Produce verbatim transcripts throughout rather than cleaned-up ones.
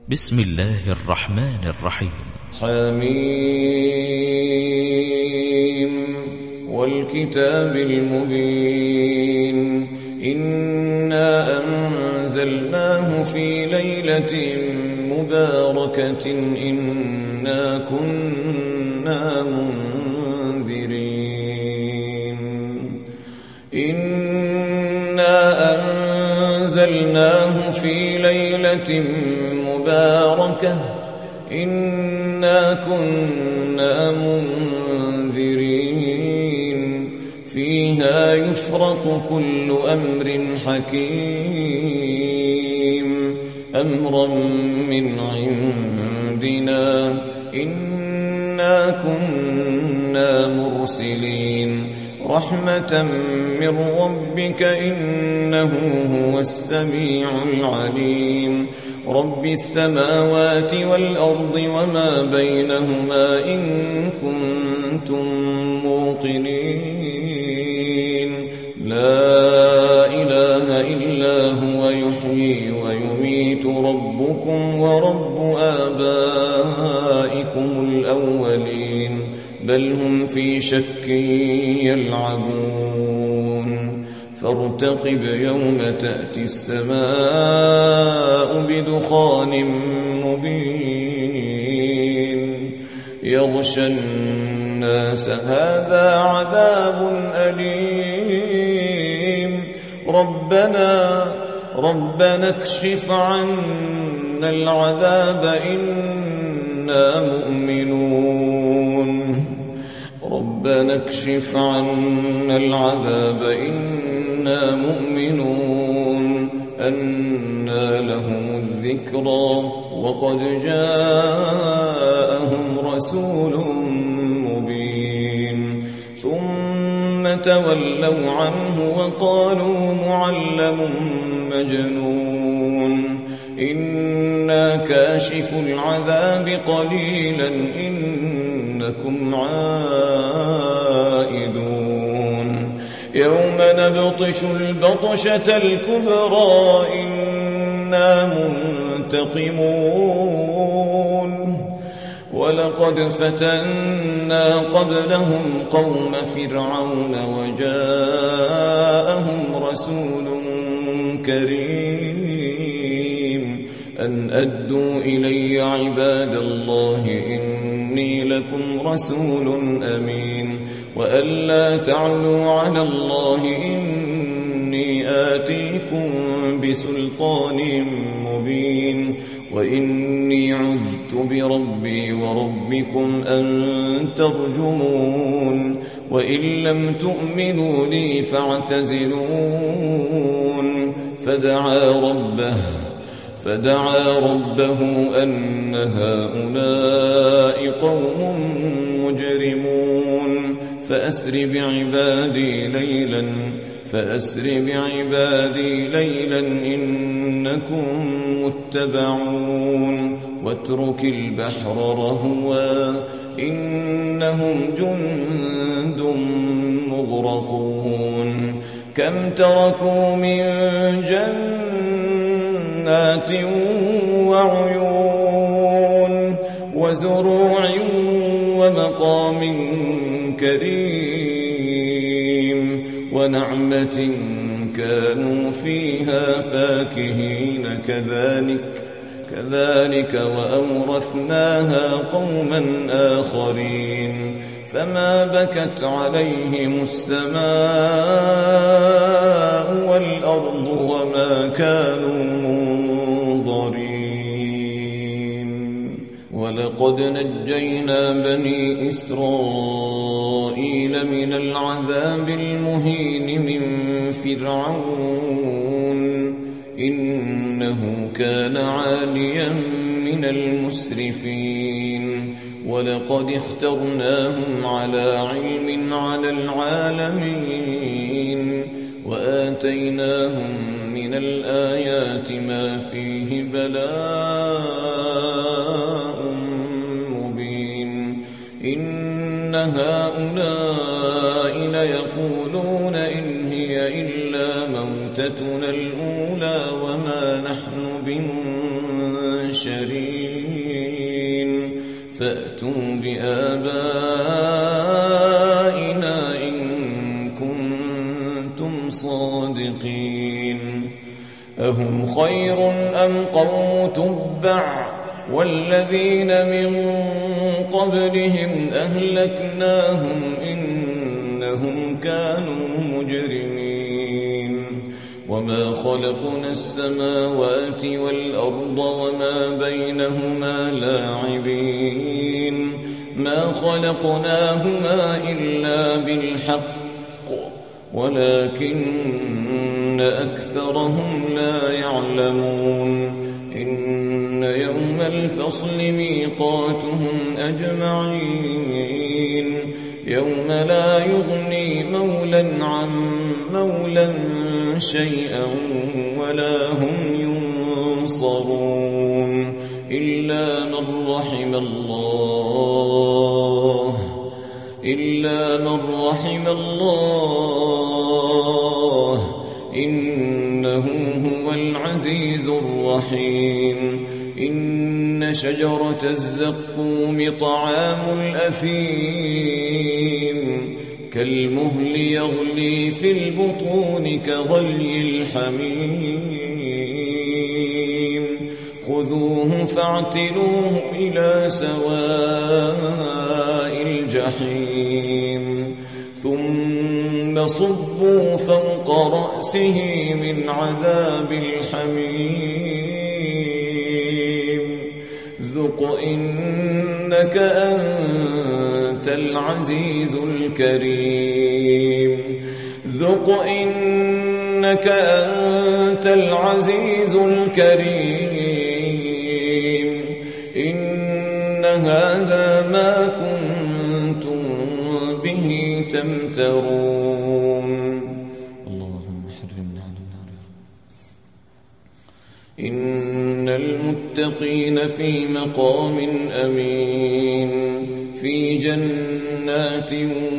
بسم الله الرحمن الرحيم. حميم والكتاب المبين إنا أنزلناه في ليلة مباركة إنا كنا منذرين إنا أنزلناه في ليلة مباركة إنا كنا منذرين فيها يفرق كل أمر حكيم أمرا من عندنا إنا كنا مرسلين رحمة من ربك إنه هو السميع العليم رب السماوات والأرض وما بينهما إن كنتم موقنين لا إله إلا هو يحيي ويميت ربكم ورب آبائكم الأولين بل هم في شك يلعبون فارتقب يوم تأتي السماء بدخان مبين يغشى الناس هذا عذاب أليم ربنا ربنا اكشف عنا العذاب إنا مؤمنون ربنا اكشف عنا العذاب إنا مؤمنون أنى لهم الذكرى وقد جاءهم رسول مبين ثم تولوا عنه وقالوا معلم مجنون إنا كاشف العذاب قليلا إنكم عائدون يوم نبطش البطشة الكبرى إنا منتقمون ولقد فتنا قبلهم قوم فرعون وجاءهم رسول كريم أن أدوا إلي عباد الله إني لكم رسول أمين وأن لا تعلوا على الله إني آتيكم بسلطان مبين وإني عذت بربي وربكم أن ترجمون وإن لم تؤمنوا لي فاعتزلون فدعا ربه فدعا ربه أن هؤلاء قوم مجرمون فأسر بعبادي ليلا فأسر بعبادي ليلا إنكم متبعون واترك البحر رهوا إنهم جند مغرقون كم تركوا من جنات وعيون وزروع ومقام كريم ونعمة كانوا فيها فاكهين كذلك كذلك وأورثناها قوما آخرين فما بكت عليهم السماء والأرض وما كانوا منظرين ولقد نجينا بني إسرائيل من العذاب المهين من فرعون إنه كان عاليا من المسرفين ولقد اخترناهم على علم على العالمين وآتيناهم من الآيات ما فيه بلاء مبين إن هؤلاء ليقولون إن هي إلا موتتنا الأولى وما نحن بمنشرين حاشرين فأتوا بآبائنا إن كنتم صادقين أهم خير أم قوم تبع والذين من قبلهم أهلكناهم إنهم كانوا مجرمين وما خلقنا السماوات والأرض وما بينهما لاعبين ما خلقناهما إلا بالحق ولكن أكثرهم لا يعلمون إن يوم الفصل ميقاتهم أجمعين يوم لا يغني مولى عن مولى شيئا ولا هم ينصرون إلا من رحم الله إلا من رحم الله إنه هو العزيز الرحيم إن شجرة الزقوم طعام الأثيم كالمهل يغلي في البطون كغلي الحميم خذوه فاعتلوه إلى سواء الجحيم ثم صبوا فوق رأسه من عذاب الحميم ذق إنك أنت العزيز الكريم ذق إنك أنت العزيز الكريم إن هذا ما كنتم به تمترون اللهم حرمنا على النار إن المتقين في مقام أمين في جنات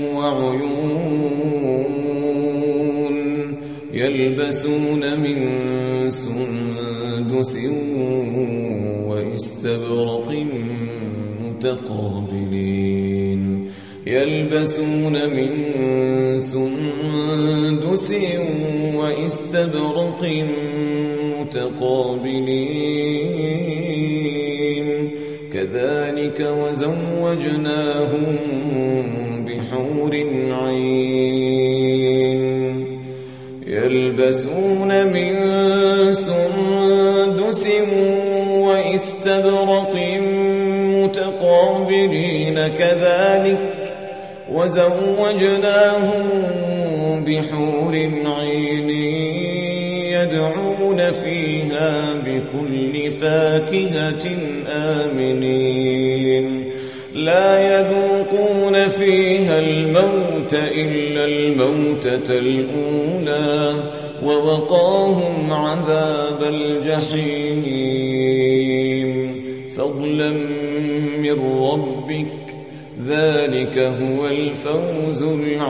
وعيون يلبسون من سندس واستبرق متقابلين يلبسون من سندس واستبرق متقابلين كذلك وزوجناهم بحور عين يلبسون من سندس واستبرق متقابلين كذلك وزوجناهم بحور عين يدعون فيها بكل فاكهة آمنين لا يذوقون فيها الموت إلا الموتة الأولى ووقاهم عذاب الجحيم فضلا من ربك ذلك هو الفوز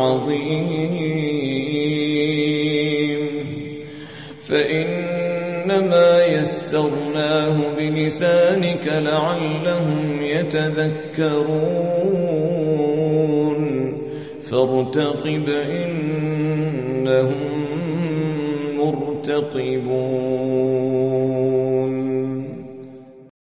العظيم فإنما يسرناه بلسانك لعلهم يتذكرون فارتقب إنهم مرتقبون